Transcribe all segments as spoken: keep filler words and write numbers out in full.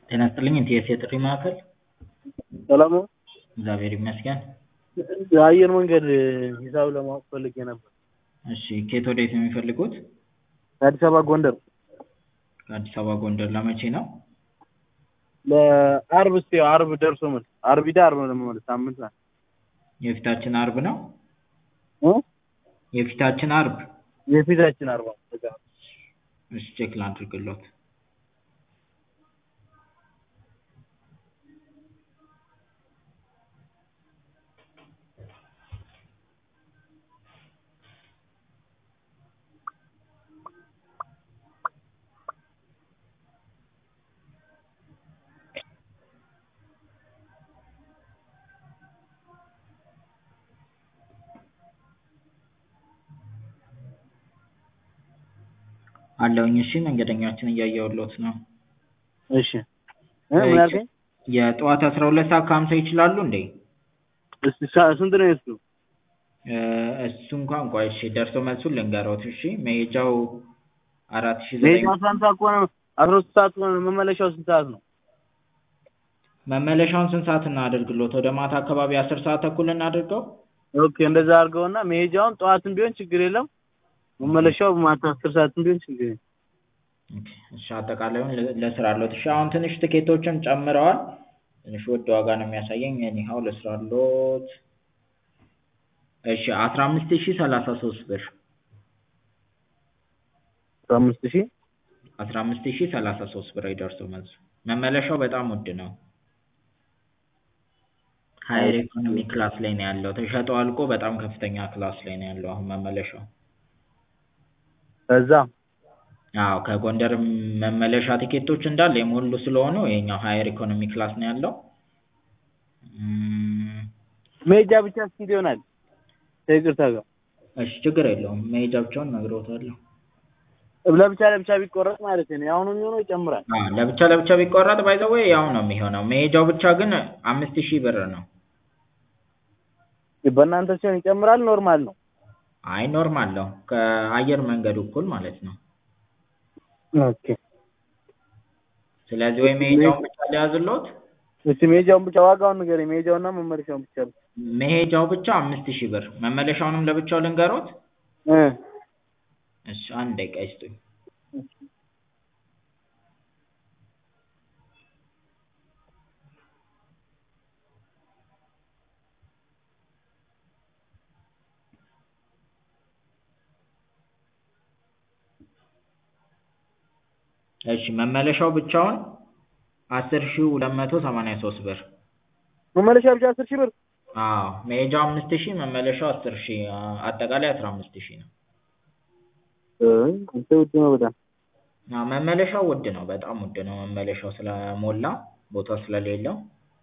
ጤና ይስጥልኝ ኢቲኤስ የጥሪ ማዕከል። ሰላም ነው። እግዚአብሔር ይመስገን። የአየር መንገድ ሂሳብ ለማወቅ ፈልጌ ነበር። እሺ ከየት ወዴት ነው የሚፈልጉት? ከአዲስ አበባ ጎንደር። ከአዲስ አበባ ጎንደር ለመቼ ነው? ለአርብ እስኪ አርብ ደርሶ መልስ አርብ ሂደህ አርብ ነው ለመመለስ ሳምንት ናት። የፊታችን አርብ ነው? እ የፊታችን አርብ? የፊታችን አርብ ነው። በቃ እሺ ቼክ ላድርግልዎት። አለሁኝ። እሺ መንገደኛችን እያየሁልዎት ነው። እሺ እ ምን አልከኝ? የጠዋት አስራ ሁለት ሰዓት ከሀምሳ ይችላሉ እንዴ? እስኪ ሳ- ስንት ነው የእሱ? እ እሱ እንኳን ቆይ እሺ ደርሶ መልሱን ልንገርዎት። እሺ መሄጃው አራት ሺህ ዘጠኝ መሄጃው አስራ አንድ ሰዓት ከሆነ አስራ ሁለት ሰዓት ከሆነ መመለሻው ስንት ሰዓት ነው? መመለሻውን ስንት ሰዓት እናድርግልዎት? ወደ ማታ አካባቢ አስር ሰዓት ተኩል እናድርገው? ኦኬ እንደዛ አድርገውና መሄጃውን ጠዋትም ቢሆን ችግር የለም። መመለሻው ማታ አስር ሰዓትም ቢሆን ችግር የለም። ኦኬ እሺ አጠቃላዩን ለ- ልስራልዎት። እሺ አሁን ትንሽ ትኬቶችም ጨምረዋል። ትንሽ ውድ ዋጋ ነው የሚያሳየኝ። ኤኒሃው ልስራልዎት። እሺ አስራ አምስት ሺህ ሰላሳ ሶስት ብር አስራ አምስት ሺህ አስራ አምስት ሺህ ሰላሳ ሶስት ብር ይደርሶ መልሱ። መመለሻው በጣም ውድ ነው። ሀይር ኢኮኖሚ ክላስ ላይ ነው ያለው። ተሸጦ አልቆ በጣም ከፍተኛ ክላስ ላይ ነው ያለው አሁን መመለሻው። ከዛ አዎ ከጎንደር መመለሻ ቲኬቶች እንዳለ የሞሉ ስለሆኑ ይሄኛው ሀይር ኢኮኖሚ ክላስ ነው ያለው። እም፣ መሄጃ ብቻ ስንት ይሆናል? ከይቅርታ ጋር እሺ ችግር የለውም። መሄጃ ብቻውን እነግርዎታለሁ። ለብቻ ለብቻ ቢቆረጥ ማለት ነው። አሁን የሚሆነው ይጨምራል። አዎ ለብቻ ለብቻ ቢቆረጥ ባይ ዘ ዌይ ያው ነው የሚሆነው። መሄጃው ብቻ ግን አምስት ሺህ ብር ነው። በእናንተ ሲሆን ይጨምራል። ኖርማል ነው። አይ ኖርማል ነው። ከአየር መንገዱ እኩል ማለት ነው። ኦኬ ስለዚህ ወይ መሄጃውን ብቻ ሊያዝልዎት። እሺ መሄጃውን ብቻ ዋጋውን ንገረኝ። መሄጃውና መመለሻውን ብቻ ነው። መሄጃው ብቻ አምስት ሺህ ብር፣ መመለሻውንም ለብቻው ልንገሮት። እ እሺ አንድ ደቂቃ ይስጡኝ። እሺ መመለሻው ብቻውን አስር ሺህ ሁለት መቶ ሰማንያ ሶስት ብር። መመለሻ ብቻ አስር ሺህ ብር። አዎ መሄጃው አምስት ሺህ መመለሻው አስር ሺህ አ- አጠቃላይ አስራ አምስት ሺህ ነው። እ አንተ ውድ ነው በጣም። አዎ መመለሻው ውድ ነው፣ በጣም ውድ ነው። መመለሻው ስለሞላ ቦታ ስለሌለው።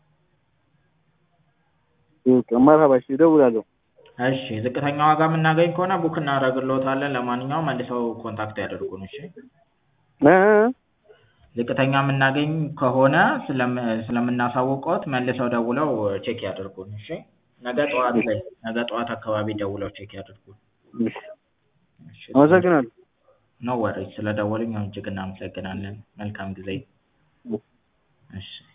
በቃ መርሀባ እሺ እደውላለሁ። እሺ ዝቅተኛ ዋጋ የምናገኝ ከሆነ ቡክ እናደርግልዎታለን። ለማንኛውም መልሰው ኮንታክት ያደርጉን። እሺ እ ዝቅተኛ የምናገኝ ከሆነ ስለም ስለምናሳውቅዎት መልሰው ደውለው ቼክ ያድርጉን። እሺ ነገ ጠዋት ላይ ነገ ጠዋት አካባቢ ደውለው ቼክ ያድርጉን። እሺ እሺ አመሰግናለሁ። ኖ ወሪስ ስለደወሉኝ እጅግ እናመሰግናለን። መልካም ጊዜ። እሺ